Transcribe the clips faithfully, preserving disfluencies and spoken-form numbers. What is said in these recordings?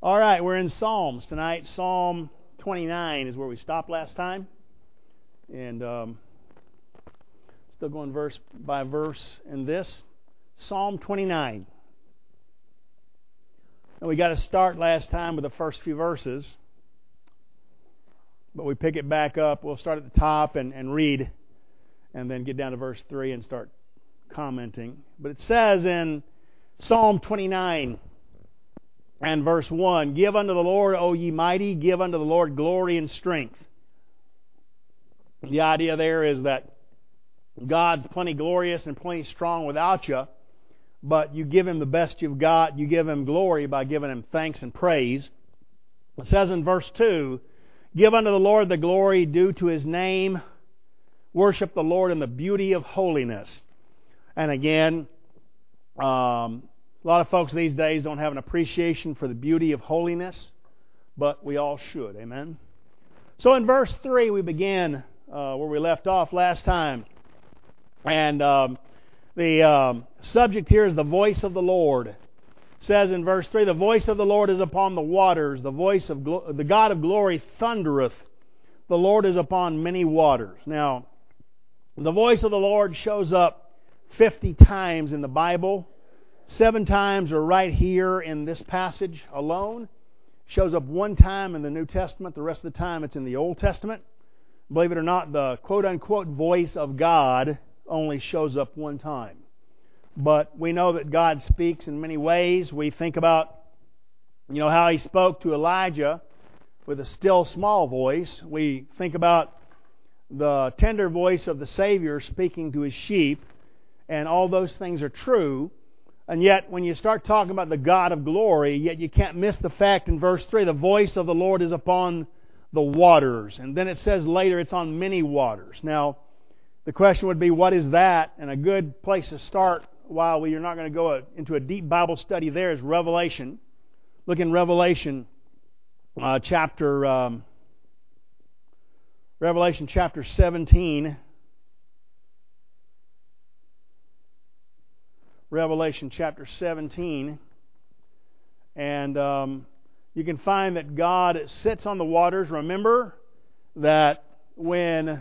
All right, we're in Psalms tonight. Psalm twenty-nine is where we stopped last time. And um, still going verse by verse in this. Psalm twenty-nine. And we got to start last time with the first few verses. But we pick it back up. We'll start at the top and, and read. And then get down to verse three and start commenting. But it says in Psalm twenty-nine and verse one, "Give unto the Lord, O ye mighty, give unto the Lord glory and strength." The idea there is that God's plenty glorious and plenty strong without you, but you give Him the best you've got. You give Him glory by giving Him thanks and praise. It says in verse two, "Give unto the Lord the glory due to His name. Worship the Lord in the beauty of holiness." And again, um, a lot of folks these days don't have an appreciation for the beauty of holiness, but we all should. Amen? So in verse three, we begin uh, where we left off last time. And um, the um, subject here is the voice of the Lord. It says in verse three, "The voice of the Lord is upon the waters. The voice of glo- the God of glory thundereth. The Lord is upon many waters." Now, the voice of the Lord shows up fifty times in the Bible. Seven times are right here in this passage alone. Shows up one time in the New Testament. The rest of the time it's in the Old Testament. Believe it or not, the quote-unquote voice of God only shows up one time. But we know that God speaks in many ways. We think about, you know, how He spoke to Elijah with a still small voice. We think about the tender voice of the Savior speaking to His sheep. And all those things are true. And yet, when you start talking about the God of glory, yet you can't miss the fact in verse three, "The voice of the Lord is upon the waters." And then it says later it's on many waters. Now, the question would be, what is that? And a good place to start, while we are not going to go into a deep Bible study there, is Revelation. Look in Revelation uh, chapter um, Revelation chapter seventeen. Revelation chapter seventeen, and um, you can find that God sits on the waters. Remember that when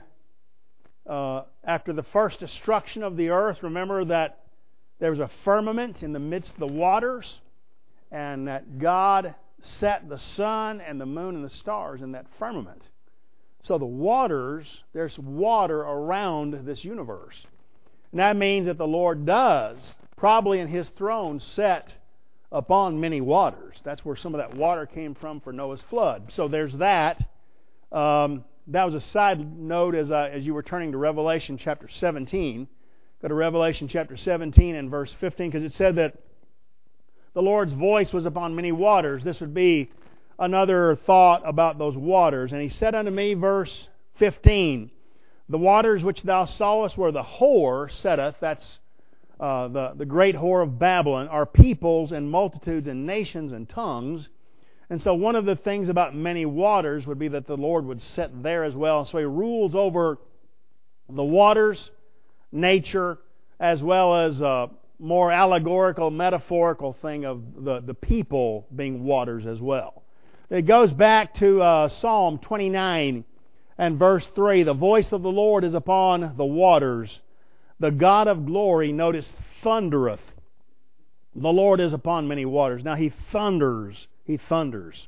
uh, after the first destruction of the earth, remember that there was a firmament in the midst of the waters, and that God set the sun and the moon and the stars in that firmament. So the waters, there's water around this universe. And that means that the Lord does, probably in His throne, set upon many waters. That's where some of that water came from for Noah's flood. So there's that. Um, that was a side note as, I, as you were turning to Revelation chapter seventeen. Go to Revelation chapter seventeen and verse fifteen, because it said that the Lord's voice was upon many waters. This would be another thought about those waters. "And He said unto me," verse fifteen, "The waters which thou sawest where the whore setteth," that's uh, the, the great whore of Babylon, "are peoples and multitudes and nations and tongues." And so one of the things about many waters would be that the Lord would sit there as well. So He rules over the waters, nature, as well as a more allegorical, metaphorical thing of the, the people being waters as well. It goes back to uh, Psalm twenty-nine and verse three. "The voice of the Lord is upon the waters. The God of glory," notice, "thundereth. The Lord is upon many waters." Now He thunders. He thunders.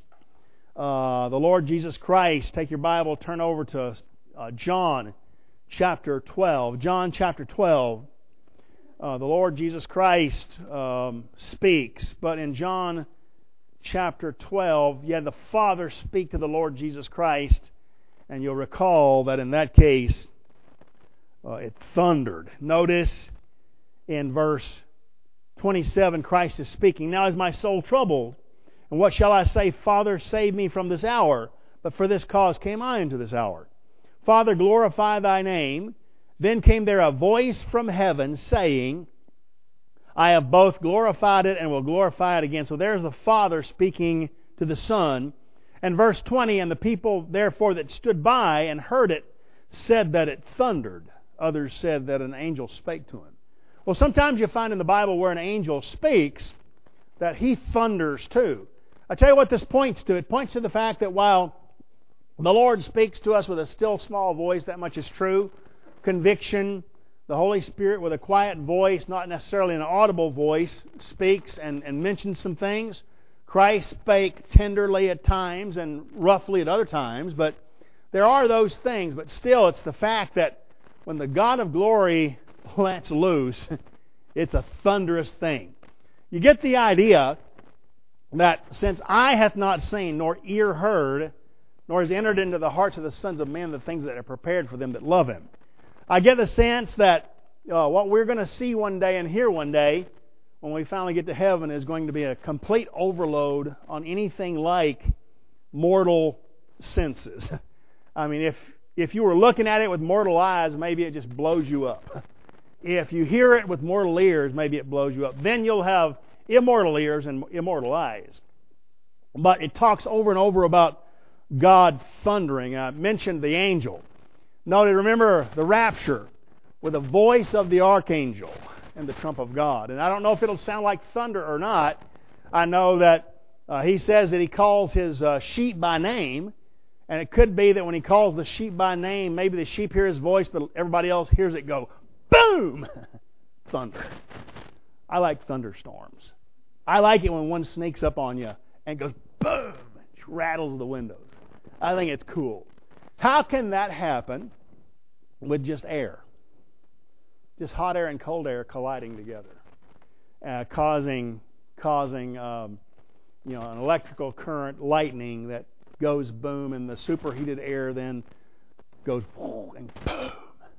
Uh, the Lord Jesus Christ, take your Bible, turn over to uh, John chapter twelve. John chapter twelve. Uh, the Lord Jesus Christ um, speaks. But in John chapter twelve, you had the Father speak to the Lord Jesus Christ. And you'll recall that in that case, uh, it thundered. Notice in verse twenty-seven, Christ is speaking. "Now is my soul troubled. And what shall I say? Father, save me from this hour. But for this cause came I into this hour. Father, glorify Thy name. Then came there a voice from heaven saying, I have both glorified it and will glorify it again." So there's the Father speaking to the Son. And verse twenty, "And the people therefore that stood by and heard it said that it thundered. Others said that an angel spake to him." Well, sometimes you find in the Bible where an angel speaks that he thunders too. I tell you what this points to. It points to the fact that while the Lord speaks to us with a still small voice, that much is true. Conviction, the Holy Spirit with a quiet voice, not necessarily an audible voice, speaks and, and mentions some things. Christ spake tenderly at times and roughly at other times, but there are those things. But still, it's the fact that when the God of glory lets loose, it's a thunderous thing. You get the idea that since eye hath not seen, nor ear heard, nor has entered into the hearts of the sons of men the things that are prepared for them that love Him. I get the sense that uh, what we're going to see one day and hear one day when we finally get to heaven is going to be a complete overload on anything like mortal senses. I mean, if if you were looking at it with mortal eyes, maybe it just blows you up. If you hear it with mortal ears, maybe it blows you up. Then you'll have immortal ears and immortal eyes. But it talks over and over about God thundering. I mentioned the angel. Notice, remember the rapture with the voice of the archangel and the trump of God. And I don't know if it'll sound like thunder or not. I know that uh, he says that he calls his uh, sheep by name. And it could be that when he calls the sheep by name, maybe the sheep hear his voice, but everybody else hears it go, boom! Thunder. I like thunderstorms. I like it when one sneaks up on you and goes, boom! It rattles the windows. I think it's cool. How can that happen with just air? Just hot air and cold air colliding together, uh, causing causing um, you know an electrical current, lightning that goes boom, and the superheated air then goes boom and boom.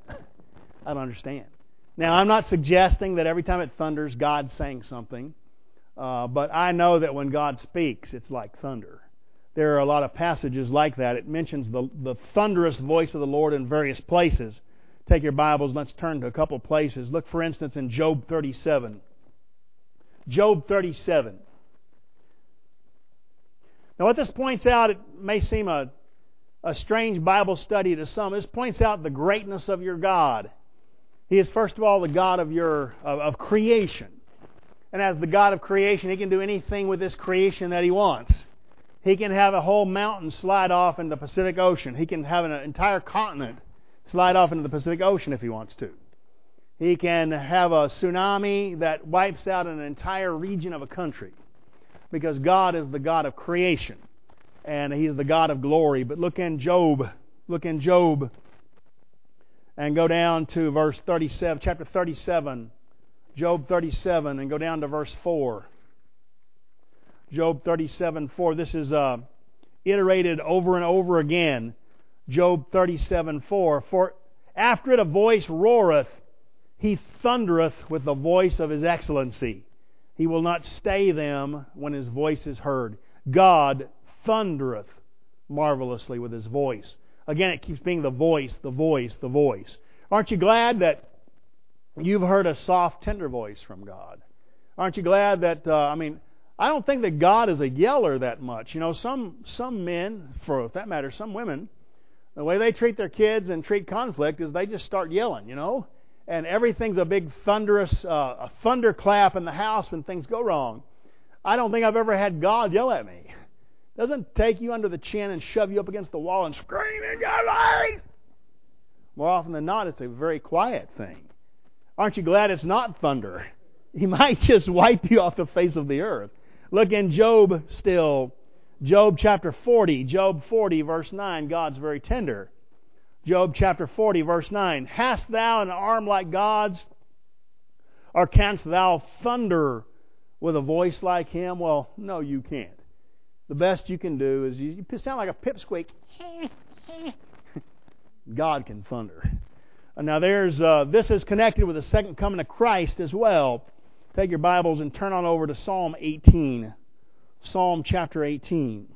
I don't understand. Now, I'm not suggesting that every time it thunders, God's saying something, uh, but I know that when God speaks, it's like thunder. There are a lot of passages like that. It mentions the, the thunderous voice of the Lord in various places. Take your Bibles, let's turn to a couple places. Look, for instance, in Job thirty-seven. Job thirty-seven. Now, what this points out, it may seem a, a strange Bible study to some. This points out the greatness of your God. He is, first of all, the God of your of, of creation. And as the God of creation, He can do anything with this creation that He wants. He can have a whole mountain slide off in the Pacific Ocean. He can have an entire continent slide off into the Pacific Ocean if He wants to. He can have a tsunami that wipes out an entire region of a country. Because God is the God of creation. And He's the God of glory. But look in Job. Look in Job. And go down to verse thirty-seven, chapter thirty-seven. Job thirty-seven, and go down to verse four. Job thirty-seven, four. This is uh, iterated over and over again. Job thirty-seven, four. For after it a voice roareth, He thundereth with the voice of His excellency. He will not stay them when His voice is heard. God thundereth marvelously with His voice. Again, it keeps being the voice, the voice, the voice. Aren't you glad that you've heard a soft, tender voice from God? Aren't you glad that, uh, I mean, I don't think that God is a yeller that much. You know, some some men, for that matter, some women, the way they treat their kids and treat conflict is they just start yelling, you know. And everything's a big thunderous, uh, a thunderclap in the house when things go wrong. I don't think I've ever had God yell at me. Doesn't take you under the chin and shove you up against the wall and scream in your face. More often than not, it's a very quiet thing. Aren't you glad it's not thunder? He might just wipe you off the face of the earth. Look in Job still. Job chapter forty. Job forty, verse nine. God's very tender. Job chapter forty, verse nine. Hast thou an arm like God's? Or canst thou thunder with a voice like Him? Well, no, you can't. The best you can do is you, you sound like a pipsqueak. God can thunder. Now, there's uh, this is connected with the second coming of Christ as well. Take your Bibles and turn on over to Psalm eighteen. Psalm chapter eighteen.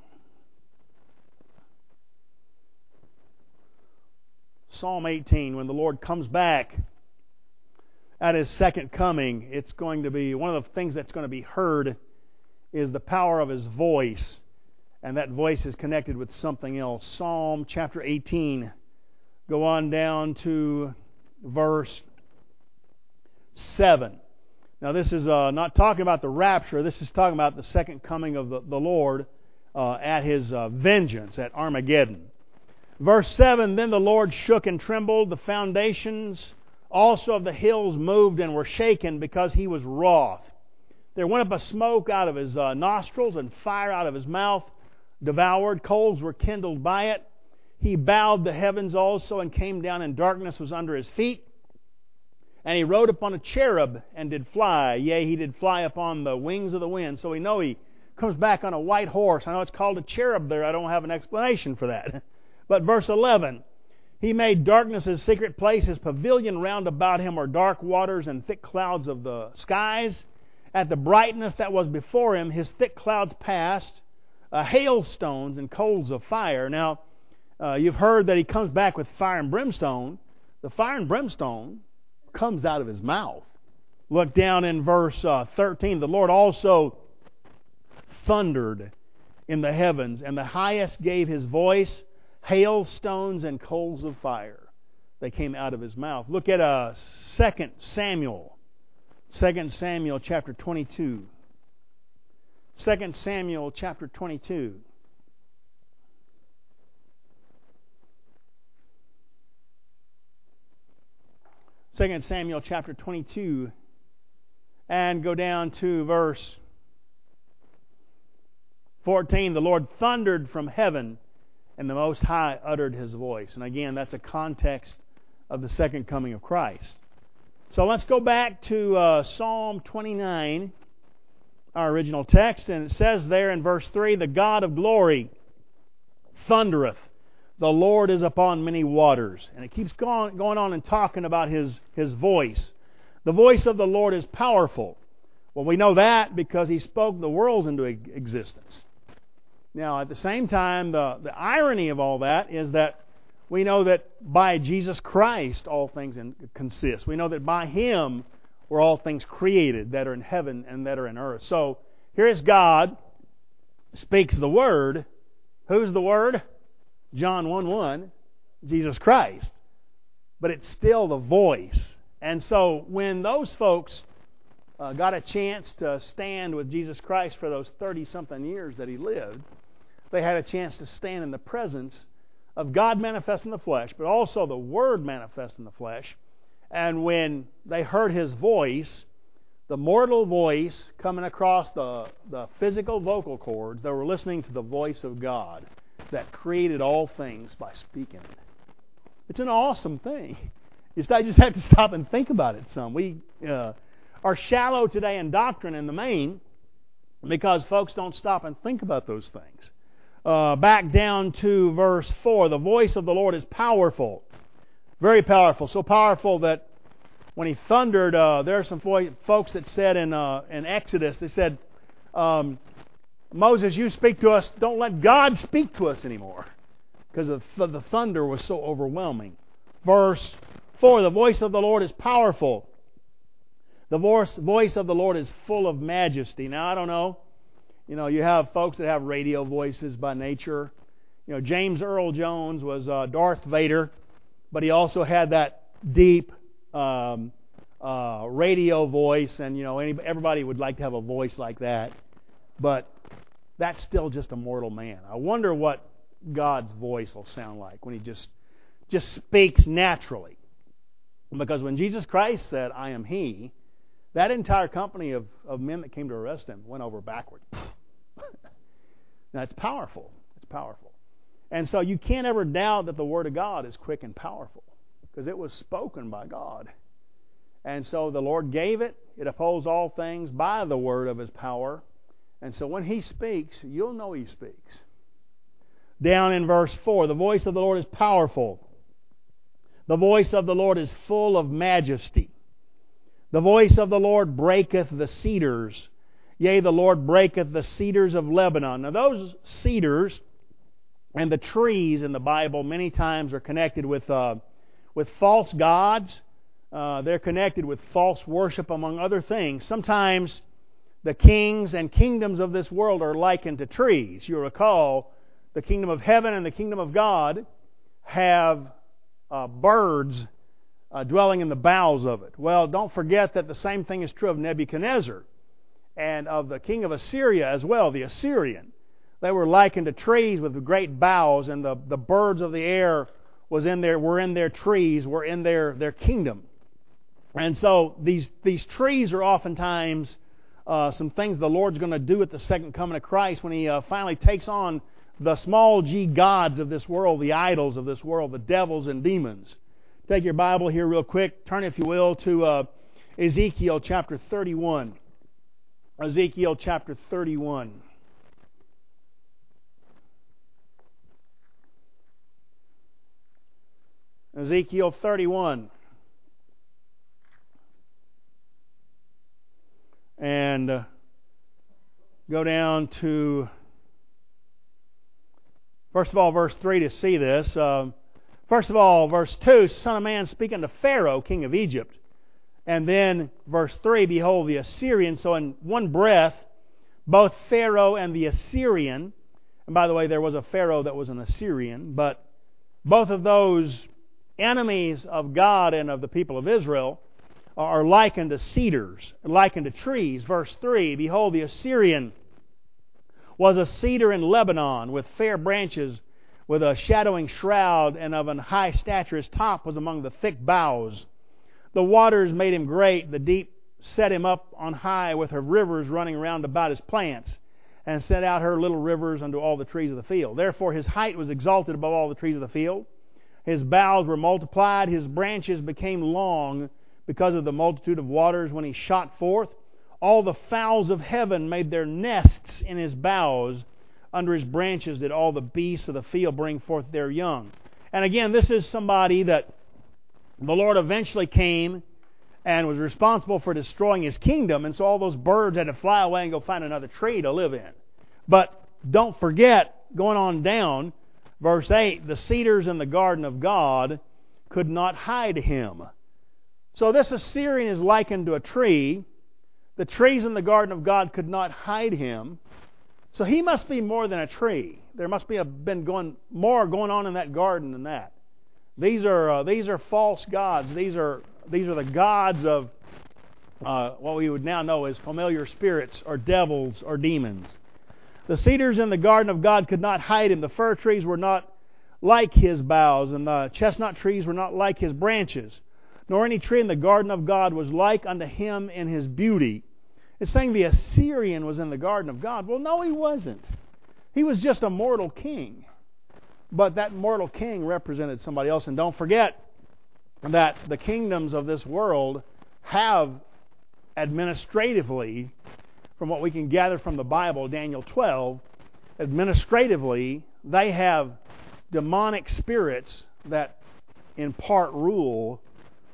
Psalm eighteen, when the Lord comes back at His second coming, it's going to be, one of the things that's going to be heard is the power of His voice. And that voice is connected with something else. Psalm chapter eighteen. Go on down to verse seven. Now this is uh, not talking about the rapture. This is talking about the second coming of the, the Lord uh, at His uh, vengeance, at Armageddon. Verse seven, then the Lord shook and trembled. The foundations also of the hills moved and were shaken because He was wroth. There went up a smoke out of His uh, nostrils and fire out of His mouth devoured. Coals were kindled by it. He bowed the heavens also and came down, and darkness was under His feet. And He rode upon a cherub and did fly. Yea, He did fly upon the wings of the wind. So we know He comes back on a white horse. I know it's called a cherub there. I don't have an explanation for that. But verse eleven, He made darkness His secret place. His pavilion round about Him are dark waters and thick clouds of the skies. At the brightness that was before Him, His thick clouds passed, uh, hailstones and coals of fire. Now, uh, you've heard that He comes back with fire and brimstone. The fire and brimstone comes out of His mouth. Look down in verse uh, thirteen. The Lord also thundered in the heavens, and the highest gave His voice. Hailstones and coals of fire, they came out of His mouth. Look at uh, Second Samuel. Second Samuel chapter twenty-two. Second Samuel chapter twenty-two. Second Samuel chapter twenty-two, and go down to verse fourteen. The Lord thundered from heaven, and the Most High uttered His voice. And again, that's a context of the second coming of Christ. So let's go back to uh, Psalm twenty-nine, our original text, and it says there in verse three, the God of glory thundereth. The Lord is upon many waters. And it keeps going, going on and talking about His, His voice. The voice of the Lord is powerful. Well, we know that because He spoke the worlds into existence. Now, at the same time, the, the irony of all that is that we know that by Jesus Christ all things in, consist. We know that by Him were all things created that are in heaven and that are in earth. So, here is God, speaks the Word. Who's the Word? John one one, Jesus Christ. But it's still the voice. And so, when those folks uh, got a chance to stand with Jesus Christ for those thirty-something years that He lived, they had a chance to stand in the presence of God manifest in the flesh, but also the Word manifest in the flesh. And when they heard His voice, the mortal voice coming across the, the physical vocal cords, they were listening to the voice of God that created all things by speaking it. It's an awesome thing. You just have to stop and think about it some. We uh, are shallow today in doctrine in the main because folks don't stop and think about those things. Uh, back down to verse four. The voice of the Lord is powerful. Very powerful. So powerful that when He thundered, uh, there are some folks that said in, uh, in Exodus, they said, um, Moses, you speak to us. Don't let God speak to us anymore. Because the, the thunder was so overwhelming. Verse four. The voice of the Lord is powerful. The voice, voice of the Lord is full of majesty. Now, I don't know. You know, you have folks that have radio voices by nature. You know, James Earl Jones was uh, Darth Vader, but he also had that deep um, uh, radio voice, and you know, any, everybody would like to have a voice like that. But that's still just a mortal man. I wonder what God's voice will sound like when He just just speaks naturally. Because when Jesus Christ said, "I am He," that entire company of, of men that came to arrest Him went over backward. Now, it's powerful. It's powerful. And so you can't ever doubt that the Word of God is quick and powerful because it was spoken by God. And so the Lord gave it. It upholds all things by the word of His power. And so when He speaks, you'll know He speaks. Down in verse four, the voice of the Lord is powerful. The voice of the Lord is full of majesty. The voice of the Lord breaketh the cedars. Yea, the Lord breaketh the cedars of Lebanon. Now those cedars and the trees in the Bible many times are connected with uh, with false gods. Uh, they're connected with false worship, among other things. Sometimes the kings and kingdoms of this world are likened to trees. You recall, the kingdom of heaven and the kingdom of God have uh, birds uh, dwelling in the boughs of it. Well, don't forget that the same thing is true of Nebuchadnezzar and of the king of Assyria as well, the Assyrian. They were likened to trees with great boughs, and the, the birds of the air was in their, were in their trees, were in their, their kingdom. And so these, these trees are oftentimes uh, some things the Lord's going to do at the second coming of Christ when He uh, finally takes on the small g gods of this world, the idols of this world, the devils and demons. Take your Bible here real quick. Turn, if you will, to uh, Ezekiel chapter thirty-one. Ezekiel chapter thirty-one. Ezekiel thirty-one. And uh, go down to, first of all, verse three to see this. Uh, first of all, verse two, Son of man, speaking to Pharaoh, king of Egypt. And then verse three, behold, the Assyrian. So in one breath, both Pharaoh and the Assyrian, and by the way, there was a Pharaoh that was an Assyrian, but both of those enemies of God and of the people of Israel are likened to cedars, likened to trees. Verse three, behold, the Assyrian was a cedar in Lebanon with fair branches, with a shadowing shroud, and of an high stature. His top was among the thick boughs. The waters made him great. The deep set him up on high, with her rivers running round about his plants, and sent out her little rivers unto all the trees of the field. Therefore his height was exalted above all the trees of the field. His boughs were multiplied. His branches became long, because of the multitude of waters when he shot forth. All the fowls of heaven made their nests in his boughs. Under his branches did all the beasts of the field bring forth their young. And again, this is somebody that the Lord eventually came and was responsible for destroying his kingdom, and so all those birds had to fly away and go find another tree to live in. But don't forget, going on down, verse eight, the cedars in the garden of God could not hide him. So this Assyrian is likened to a tree. The trees in the garden of God could not hide him. So he must be more than a tree. There must be a, been going more going on in that garden than that. These are uh, these are false gods. These are these are the gods of uh, what we would now know as familiar spirits or devils or demons. The cedars in the garden of God could not hide him. The fir trees were not like his boughs, and the chestnut trees were not like his branches. Nor any tree in the garden of God was like unto him in his beauty. It's saying the Assyrian was in the garden of God. Well, no, he wasn't. He was just a mortal king. But that mortal king represented somebody else. And don't forget that the kingdoms of this world have administratively, from what we can gather from the Bible, Daniel twelve, administratively, they have demonic spirits that in part rule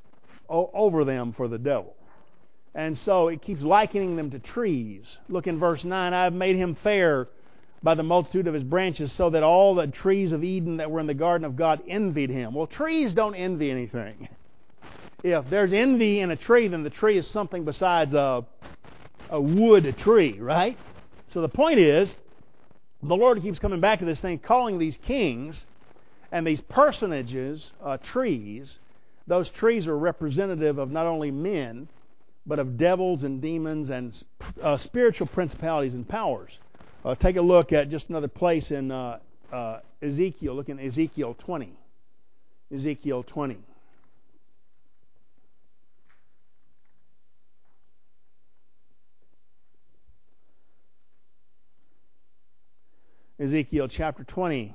over them for the devil. And so it keeps likening them to trees. Look in verse nine, I have made him fair by the multitude of his branches, so that all the trees of Eden that were in the garden of God envied him. Well, trees don't envy anything. If there's envy in a tree, then the tree is something besides a, a wood tree, right? So the point is, the Lord keeps coming back to this thing, calling these kings and these personages uh, trees. Those trees are representative of not only men, but of devils and demons and uh, spiritual principalities and powers. Uh, take a look at just another place in uh, uh, Ezekiel. Look in Ezekiel twenty. Ezekiel twenty. Ezekiel chapter twenty.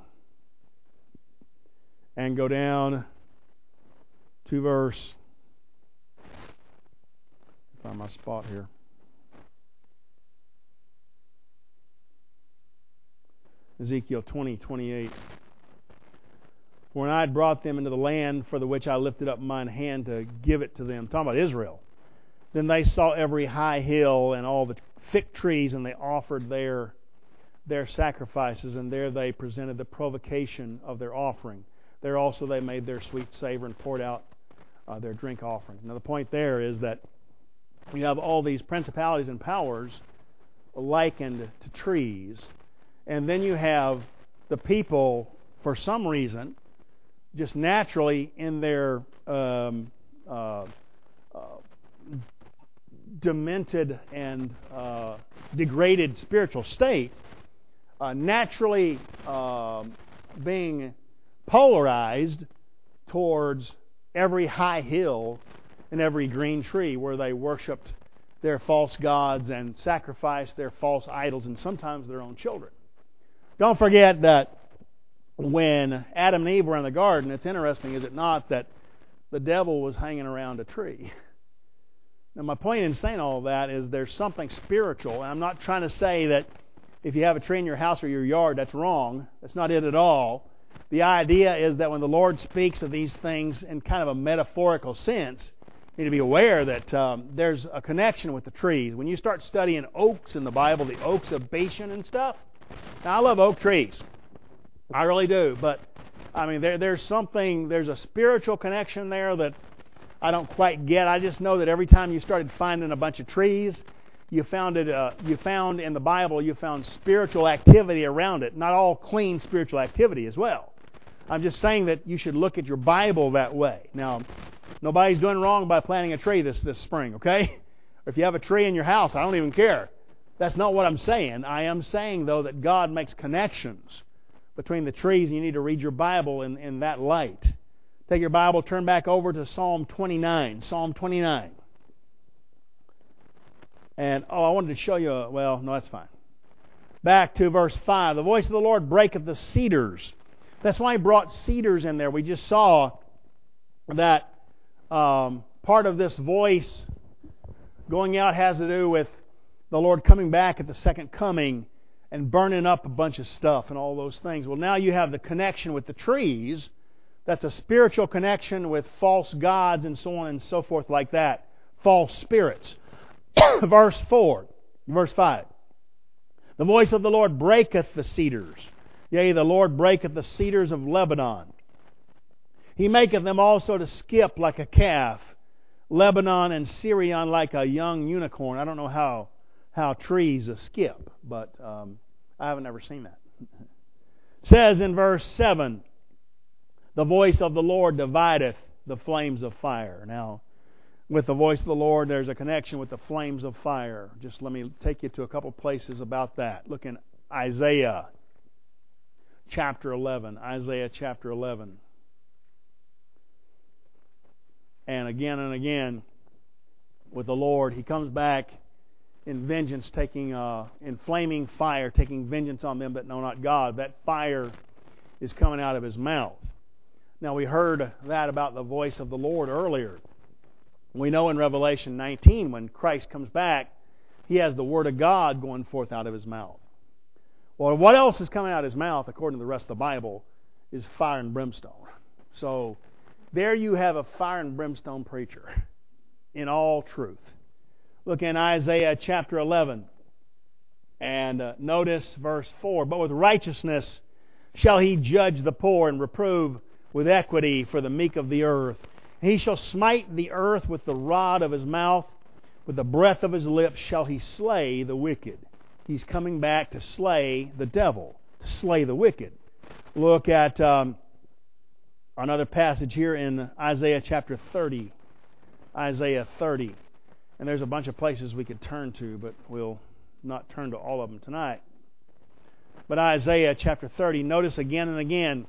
And go down to verse, find my spot here. Ezekiel twenty, twenty-eight. When I had brought them into the land for the which I lifted up mine hand to give it to them, talking about Israel, then they saw every high hill and all the thick trees, and they offered their their sacrifices, and there they presented the provocation of their offering. There also they made their sweet savor and poured out uh, their drink offering. Now the point there is that you have all these principalities and powers likened to trees, and then you have the people, for some reason, just naturally in their um, uh, uh, demented and uh, degraded spiritual state, uh, naturally uh, being polarized towards every high hill and every green tree where they worshiped their false gods and sacrificed their false idols and sometimes their own children. Don't forget that when Adam and Eve were in the garden, it's interesting, is it not, that the devil was hanging around a tree. Now, my point in saying all of that is there's something spiritual, and I'm not trying to say that if you have a tree in your house or your yard, that's wrong. That's not it at all. The idea is that when the Lord speaks of these things in kind of a metaphorical sense, you need to be aware that um, there's a connection with the trees. When you start studying oaks in the Bible, the oaks of Bashan and stuff, now I love oak trees. I really do. But, I mean, there, there's something, there's a spiritual connection there that I don't quite get. I just know that every time you started finding a bunch of trees, you found it. Uh, you found in the Bible, you found spiritual activity around it. Not all clean spiritual activity as well. I'm just saying that you should look at your Bible that way. Now, nobody's doing wrong by planting a tree this, this spring, okay? Or if you have a tree in your house, I don't even care. That's not what I'm saying. I am saying, though, that God makes connections between the trees, and you need to read your Bible in, in that light. Take your Bible, turn back over to Psalm twenty-nine. Psalm twenty-nine. And, oh, I wanted to show you, a, well, no, that's fine. Back to verse five. The voice of the Lord breaketh the cedars. That's why he brought cedars in there. We just saw that um, part of this voice going out has to do with the Lord coming back at the second coming and burning up a bunch of stuff and all those things. Well, now you have the connection with the trees. That's a spiritual connection with false gods and so on and so forth like that. False spirits. Verse four, verse five. The voice of the Lord breaketh the cedars. Yea, the Lord breaketh the cedars of Lebanon. He maketh them also to skip like a calf. Lebanon and Syrian like a young unicorn. I don't know how, how trees skip, but um, I haven't ever seen that. It says in verse seven, the voice of the Lord divideth the flames of fire. Now, with the voice of the Lord, there's a connection with the flames of fire. Just let me take you to a couple places about that. Look in Isaiah chapter eleven. Isaiah chapter eleven. And again and again, with the Lord, He comes back in vengeance, taking uh, in flaming fire, taking vengeance on them that know not God. That fire is coming out of His mouth. Now, we heard that about the voice of the Lord earlier. We know in Revelation nineteen, when Christ comes back, He has the Word of God going forth out of His mouth. Well, what else is coming out of His mouth, according to the rest of the Bible, is fire and brimstone. So, there you have a fire and brimstone preacher in all truth. Look in Isaiah chapter eleven and uh, notice verse four. But with righteousness shall He judge the poor and reprove with equity for the meek of the earth. He shall smite the earth with the rod of His mouth. With the breath of His lips shall He slay the wicked. He's coming back to slay the devil, to slay the wicked. Look at um, another passage here in Isaiah chapter thirty. Isaiah thirty. And there's a bunch of places we could turn to, but we'll not turn to all of them tonight. But Isaiah chapter thirty, notice again and again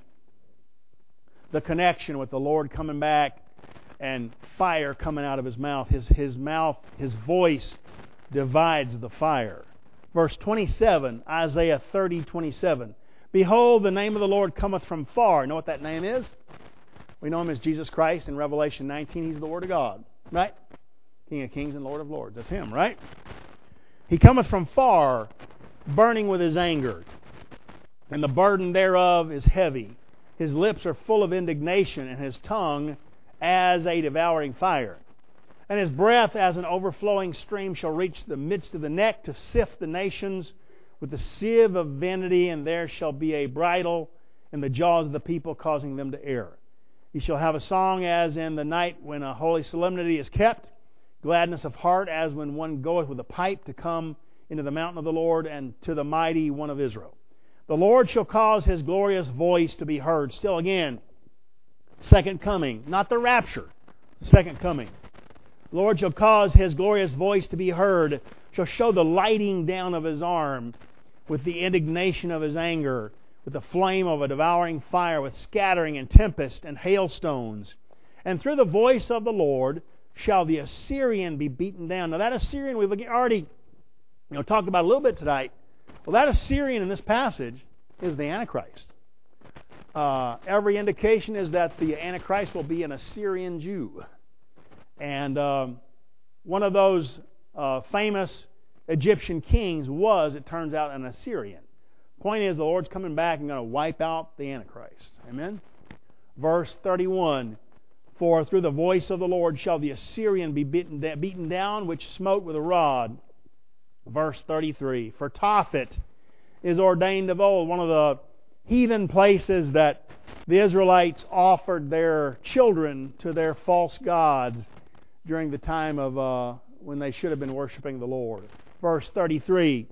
the connection with the Lord coming back and fire coming out of His mouth. His, his mouth, His voice divides the fire. Verse twenty-seven, Isaiah thirty, twenty-seven. Behold, the name of the Lord cometh from far. You know what that name is? We know Him as Jesus Christ. In Revelation nineteen, He's the Word of God. Right? King of kings and Lord of lords. That's Him, right? He cometh from far, burning with His anger. And the burden thereof is heavy. His lips are full of indignation, and His tongue as a devouring fire. And His breath as an overflowing stream shall reach the midst of the neck to sift the nations with the sieve of vanity, and there shall be a bridle in the jaws of the people, causing them to err. He shall have a song as in the night when a holy solemnity is kept, gladness of heart as when one goeth with a pipe to come into the mountain of the Lord and to the mighty one of Israel. The Lord shall cause His glorious voice to be heard. Still again, second coming, not the rapture. Second coming. The Lord shall cause His glorious voice to be heard, shall show the lighting down of His arm, with the indignation of His anger, with the flame of a devouring fire, with scattering and tempest and hailstones. And through the voice of the Lord shall the Assyrian be beaten down. Now that Assyrian we've already you know, talked about a little bit tonight. Well, that Assyrian in this passage is the Antichrist. Uh, every indication is that the Antichrist will be an Assyrian Jew. And um, one of those uh, famous Egyptian kings was, it turns out, an Assyrian. Point is, the Lord's coming back and going to wipe out the Antichrist. Amen? Verse thirty-one, for through the voice of the Lord shall the Assyrian be beaten, beaten down, which smote with a rod. Verse thirty-three, for Tophet is ordained of old, one of the heathen places that the Israelites offered their children to their false gods during the time of uh, when they should have been worshiping the Lord. Verse thirty-three,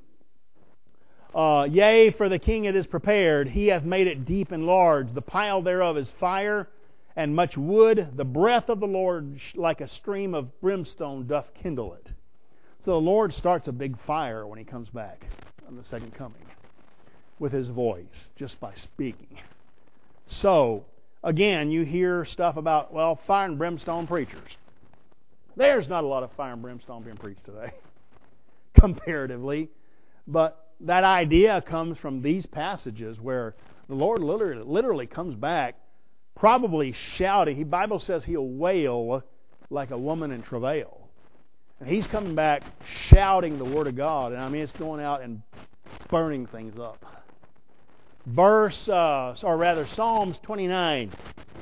uh, yea, for the king it is prepared, he hath made it deep and large, the pile thereof is fire and much wood, the breath of the Lord like a stream of brimstone doth kindle it. So the Lord starts a big fire when He comes back on the second coming with His voice, just by speaking. So, again, you hear stuff about, well, fire and brimstone preachers. There's not a lot of fire and brimstone being preached today, comparatively. But that idea comes from these passages where the Lord literally, literally comes back, probably shouting. The Bible says He'll wail like a woman in travail. And He's coming back shouting the Word of God. And I mean, it's going out and burning things up. Verse, uh, or rather, Psalms twenty-nine.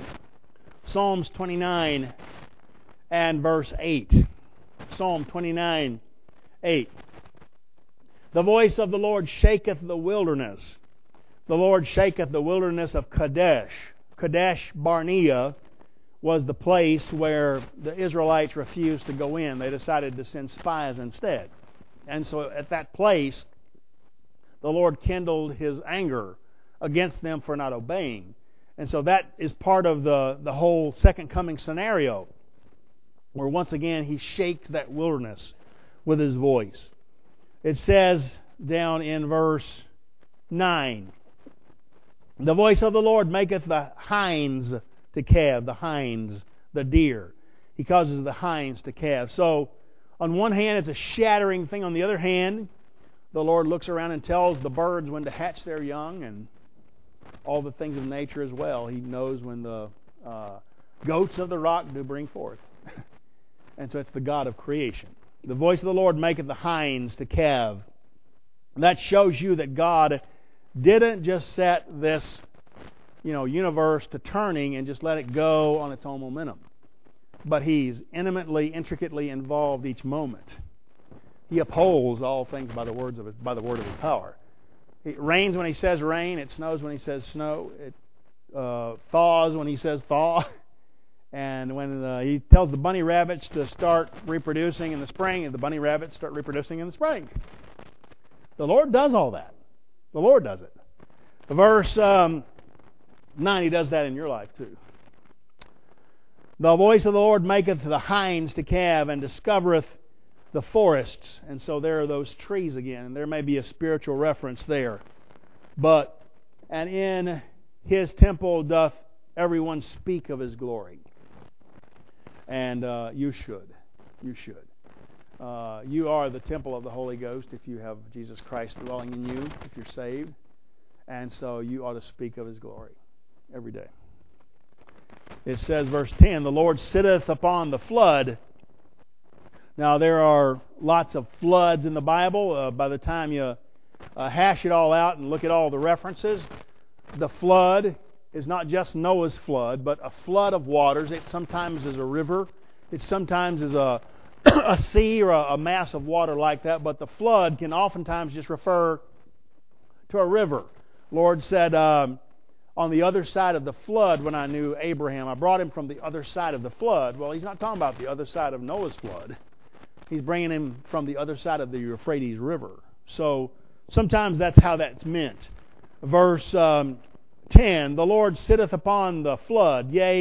Psalms twenty-nine and verse eight. Psalm twenty-nine, eight. The voice of the Lord shaketh the wilderness. The Lord shaketh the wilderness of Kadesh. Kadesh Barnea was the place where the Israelites refused to go in. They decided to send spies instead. And so at that place, the Lord kindled His anger against them for not obeying. And so that is part of the, the whole second coming scenario, where once again He shakes that wilderness with His voice. It says down in verse nine, the voice of the Lord maketh the hinds to calve, the hinds, the deer. He causes the hinds to calve. So, on one hand, it's a shattering thing. On the other hand, the Lord looks around and tells the birds when to hatch their young and all the things of nature as well. He knows when the uh, goats of the rock do bring forth. And so it's the God of creation. The voice of the Lord maketh the hinds to calve. And that shows you that God didn't just set this, you know, universe to turning and just let it go on its own momentum. But He's intimately, intricately involved each moment. He upholds all things by the words of His, by the word of His power. It rains when He says rain. It snows when He says snow. It uh, thaws when He says thaw. And when uh, He tells the bunny rabbits to start reproducing in the spring, and the bunny rabbits start reproducing in the spring. The Lord does all that. The Lord does it. The verse um, nine, He does that in your life too. The voice of the Lord maketh the hinds to calve, and discovereth the forests. And so there are those trees again. And there may be a spiritual reference there. But, and in His temple doth everyone speak of His glory. And uh, you should. You should. Uh, you are the temple of the Holy Ghost if you have Jesus Christ dwelling in you, if you're saved. And so you ought to speak of His glory every day. It says, verse ten, the Lord sitteth upon the flood. Now, there are lots of floods in the Bible. Uh, by the time you uh, hash it all out and look at all the references, the flood is not just Noah's flood, but a flood of waters. It sometimes is a river. It sometimes is a, a sea or a, a mass of water like that. But the flood can oftentimes just refer to a river. Lord said, um, on the other side of the flood, when I knew Abraham, I brought him from the other side of the flood. Well, He's not talking about the other side of Noah's flood. He's bringing him from the other side of the Euphrates River. So sometimes that's how that's meant. Verse um, ten, the Lord sitteth upon the flood, yea,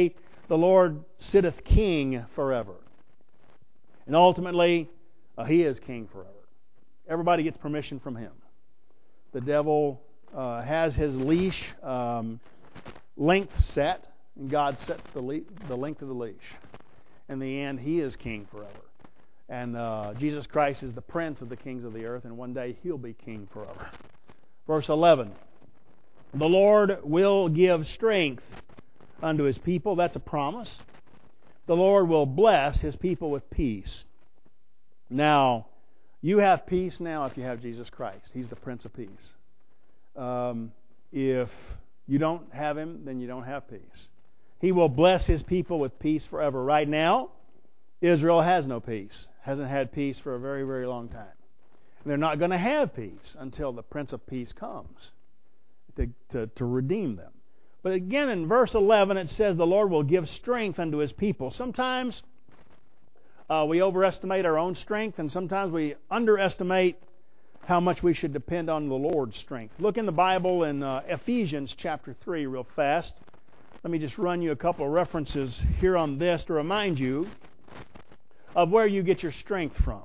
the Lord sitteth king forever. And ultimately, uh, He is king forever. Everybody gets permission from Him. The devil uh, has his leash um, length set, and God sets the, le- the length of the leash. In the end, He is king forever. And uh, Jesus Christ is the prince of the kings of the earth, and one day He'll be king forever. Verse eleven, the Lord will give strength unto His people. That's a promise. The Lord will bless His people with peace. Now, you have peace now if you have Jesus Christ. He's the Prince of Peace. Um, if you don't have Him, then you don't have peace. He will bless His people with peace forever. Right now, Israel has no peace. Hasn't had peace for a very, very long time. And they're not going to have peace until the Prince of Peace comes to, to, to redeem them. But again, in verse eleven, it says the Lord will give strength unto His people. Sometimes uh, we overestimate our own strength, and sometimes we underestimate how much we should depend on the Lord's strength. Look in the Bible in uh, Ephesians chapter three real fast. Let me just run you a couple of references here on this to remind you of where you get your strength from.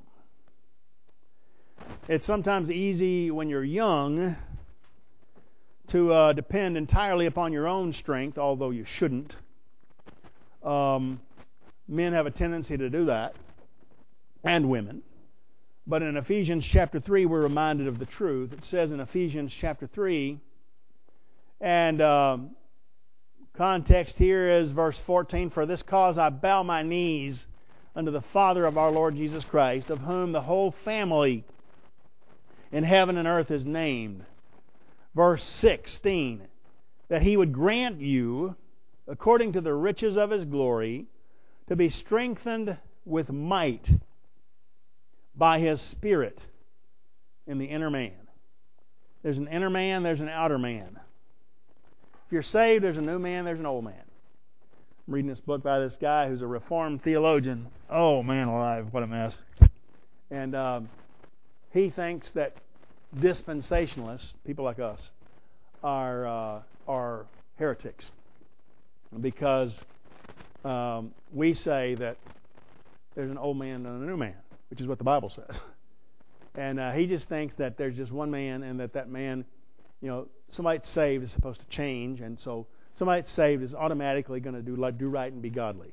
It's sometimes easy when you're young to uh, depend entirely upon your own strength, although you shouldn't. Um, men have a tendency to do that, and women. But in Ephesians chapter three, we're reminded of the truth. It says in Ephesians chapter three, and um, context here is verse fourteen, for this cause I bow my knees unto the Father of our Lord Jesus Christ, of whom the whole family in heaven and earth is named. Verse sixteen, that He would grant you, according to the riches of His glory, to be strengthened with might by His Spirit in the inner man. There's an inner man, there's an outer man. If you're saved, there's a new man, there's an old man. I'm reading this book by this guy who's a Reformed theologian. Oh, man alive, what a mess. And um, he thinks that dispensationalists, people like us, are uh, are heretics because um, we say that there's an old man and a new man, which is what the Bible says. And uh, he just thinks that there's just one man, and that that man, you know, somebody that's saved is supposed to change, and so somebody that's saved is automatically going to do like do right and be godly.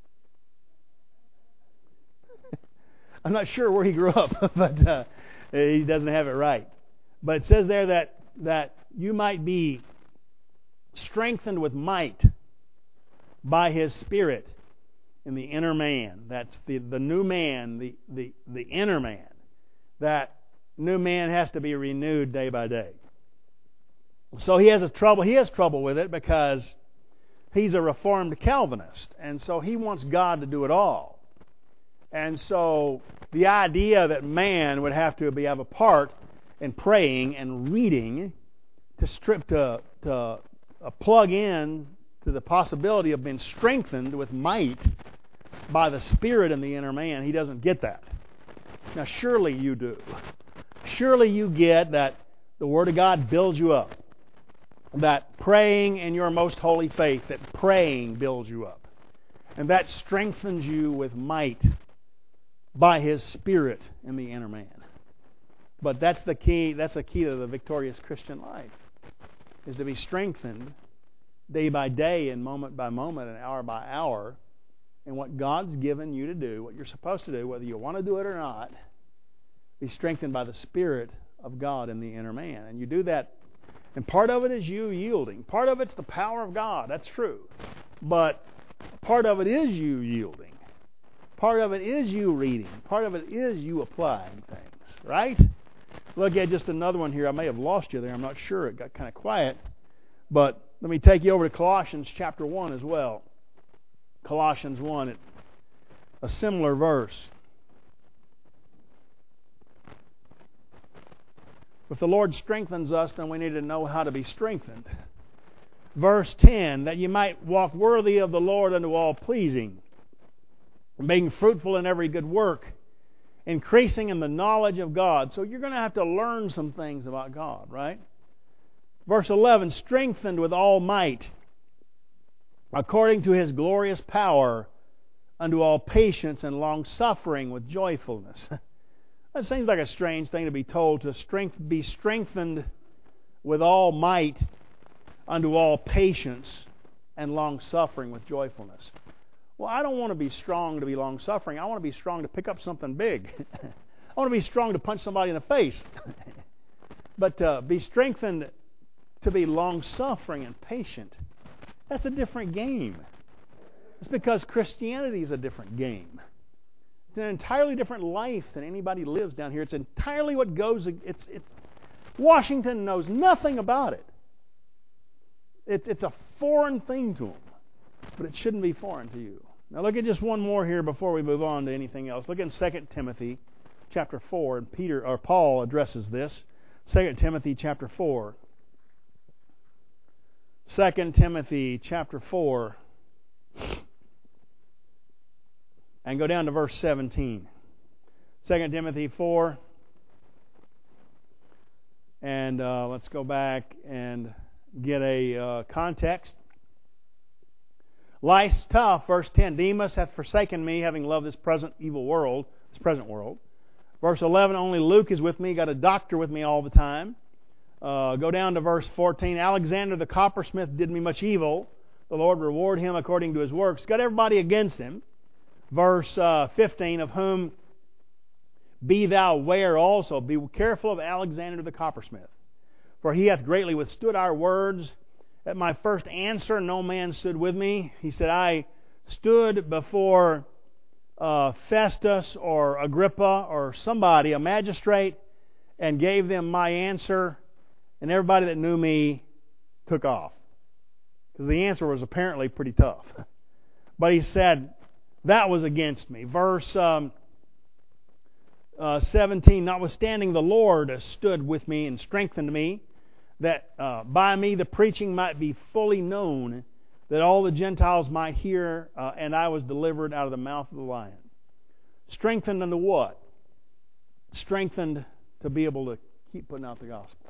I'm not sure where he grew up, but uh, he doesn't have it right. But it says there that that you might be strengthened with might by His Spirit in the inner man. That's the, the new man, the, the, the inner man. That new man has to be renewed day by day. So he has a trouble. He has trouble with it because he's a Reformed Calvinist, and so he wants God to do it all. And so the idea that man would have to be have a part in praying and reading to strip to to uh, plug in to the possibility of being strengthened with might by the Spirit in the inner man, he doesn't get that. Now, surely you do. Surely you get that the Word of God builds you up. That praying in your most holy faith, that praying builds you up. And that strengthens you with might by His Spirit in the inner man. But that's the key, that's the key to the victorious Christian life, is to be strengthened day by day and moment by moment and hour by hour in what God's given you to do, what you're supposed to do, whether you want to do it or not. Be strengthened by the Spirit of God in the inner man. And you do that, and part of it is you yielding. Part of it's the power of God, that's true. But part of it is you yielding. Part of it is you reading. Part of it is you applying things, right? Look at just another one here. I may have lost you there. I'm not sure. It got kind of quiet. But let me take you over to Colossians chapter one as well. Colossians one, it, a similar verse. If the Lord strengthens us, then we need to know how to be strengthened. Verse ten, that you might walk worthy of the Lord unto all pleasing, being fruitful in every good work, increasing in the knowledge of God. So you're going to have to learn some things about God, right? Verse eleven, strengthened with all might, according to His glorious power, unto all patience and long-suffering with joyfulness. That seems like a strange thing to be told, to strength, be strengthened with all might unto all patience and long-suffering with joyfulness. Well, I don't want to be strong to be long-suffering. I want to be strong to pick up something big. I want to be strong to punch somebody in the face. But uh, be strengthened to be long-suffering and patient, that's a different game. It's because Christianity is a different game. It's an entirely different life than anybody lives down here. It's entirely what goes... It's, it's Washington knows nothing about it. It. It's a foreign thing to them. But it shouldn't be foreign to you. Now look at just one more here before we move on to anything else. Look in Second Timothy chapter four, and Peter or Paul addresses this. Second Timothy chapter four. Second Timothy chapter four. And go down to verse seventeen. Second Timothy four. And uh, let's go back and get a uh, context. Life's tough, verse ten. Demas hath forsaken me, having loved this present evil world, this present world. Verse eleven, only Luke is with me, got a doctor with me all the time. Uh, go down to verse fourteen. Alexander the coppersmith did me much evil. The Lord reward him according to his works. Got everybody against him. Verse uh, fifteen, of whom be thou ware also. Be careful of Alexander the coppersmith. For he hath greatly withstood our words. At my first answer, no man stood with me. He said, I stood before uh, Festus or Agrippa or somebody, a magistrate, and gave them my answer, and everybody that knew me took off. Because the answer was apparently pretty tough. But he said, that was against me. Verse um, uh, seventeen, notwithstanding the Lord stood with me and strengthened me, that uh, by me the preaching might be fully known, that all the Gentiles might hear, uh, and I was delivered out of the mouth of the lion. Strengthened unto what? Strengthened to be able to keep putting out the gospel.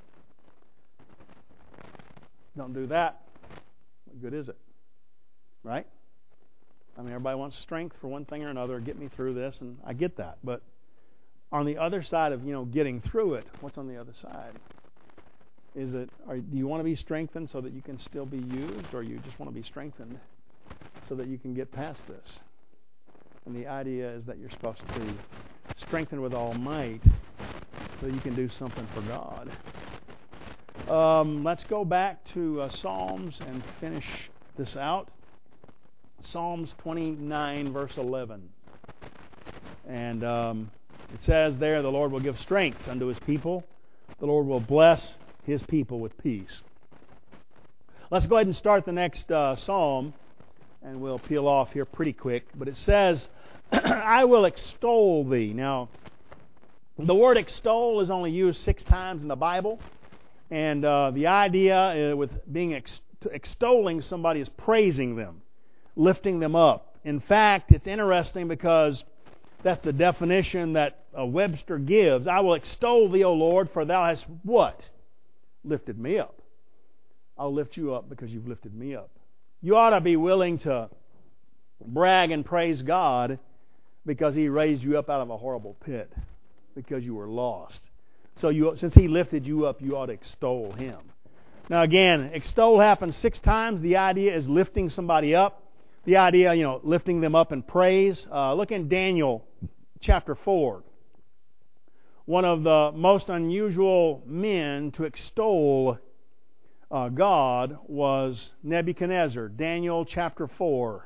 Don't do that, what good is it? Right? I mean, everybody wants strength for one thing or another, get me through this, and I get that. But on the other side of, you know, getting through it, what's on the other side? Is it, are, do you want to be strengthened so that you can still be used, or you just want to be strengthened so that you can get past this? And the idea is that you're supposed to be strengthened with all might so that you can do something for God. Um, let's go back to uh, Psalms and finish this out. Psalms twenty-nine, verse eleven. And um, it says there, the Lord will give strength unto His people. The Lord will bless His people with peace. Let's go ahead and start the next uh, psalm, and we'll peel off here pretty quick. But it says, I will extol Thee. Now, the word extol is only used six times in the Bible. And uh, the idea uh, with being ex- extolling somebody is praising them, lifting them up. In fact, it's interesting because that's the definition that uh, Webster gives. I will extol Thee, O Lord, for Thou hast what? Lifted me up. I'll lift you up because you've lifted me up. You ought to be willing to brag and praise God because He raised you up out of a horrible pit because you were lost. So you, since He lifted you up, you ought to extol Him. Now again, extol happens six times. The idea is lifting somebody up. The idea, you know, lifting them up in praise. Uh, look in Daniel chapter four. One of the most unusual men to extol uh, God was Nebuchadnezzar. Daniel chapter four.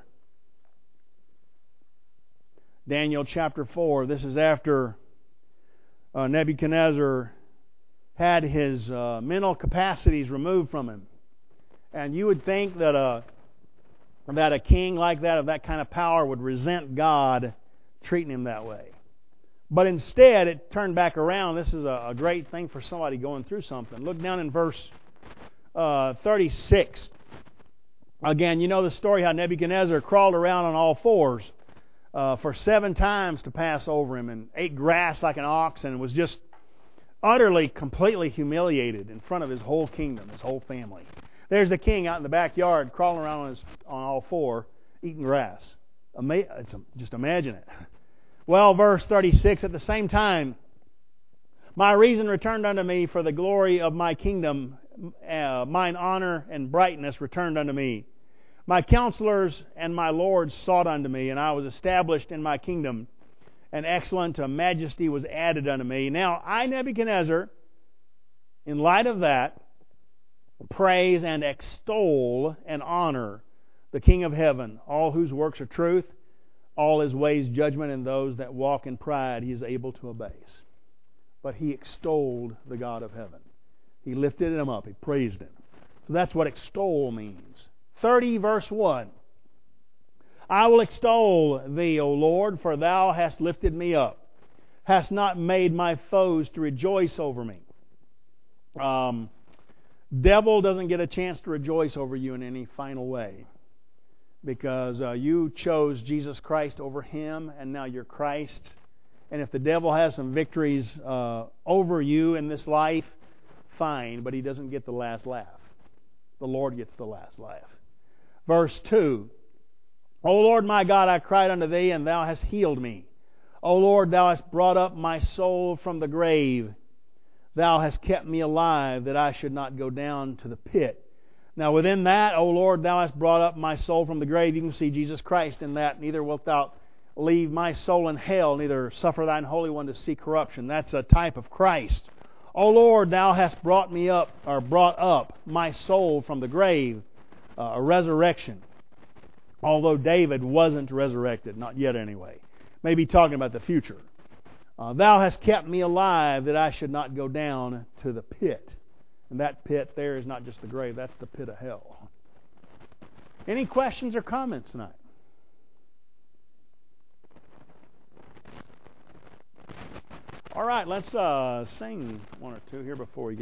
Daniel chapter four. This is after uh, Nebuchadnezzar had his uh, mental capacities removed from him. And you would think that a, that a king like that, of that kind of power, would resent God treating him that way. But instead, it turned back around. This is a, a great thing for somebody going through something. Look down in verse uh, thirty-six. Again, you know the story how Nebuchadnezzar crawled around on all fours uh, for seven times to pass over him, and ate grass like an ox, and was just utterly, completely humiliated in front of his whole kingdom, his whole family. There's the king out in the backyard crawling around on, his, on all four, eating grass. Ama- it's a, just imagine it. Well, verse thirty-six, at the same time, my reason returned unto me for the glory of my kingdom, uh, mine honor and brightness returned unto me. My counselors and my lords sought unto me, and I was established in my kingdom, and excellent majesty was added unto me. Now I, Nebuchadnezzar, in light of that, praise and extol and honor the King of heaven, all whose works are truth, all his ways judgment, and those that walk in pride he is able to abase. But he extolled the God of heaven. He lifted him up. He praised him. So that's what extol means. thirty verse one. I will extol thee, O Lord, for thou hast lifted me up, hast not made my foes to rejoice over me. Um, devil doesn't get a chance to rejoice over you in any final way, because uh, you chose Jesus Christ over him, and now you're Christ. And if the devil has some victories uh, over you in this life, fine, but he doesn't get the last laugh. The Lord gets the last laugh. Verse two, O Lord my God, I cried unto thee, and thou hast healed me. O Lord, thou hast brought up my soul from the grave. Thou hast kept me alive, that I should not go down to the pit. Now within that, O Lord, thou hast brought up my soul from the grave. You can see Jesus Christ in that. Neither wilt thou leave my soul in hell, neither suffer thine Holy One to see corruption. That's a type of Christ. O Lord, thou hast brought me up, or brought up my soul from the grave, uh, a resurrection. Although David wasn't resurrected, not yet anyway. Maybe talking about the future. Uh, thou hast kept me alive, that I should not go down to the pit. And that pit there is not just the grave, that's the pit of hell. Any questions or comments tonight? All right, let's uh, sing one or two here before we get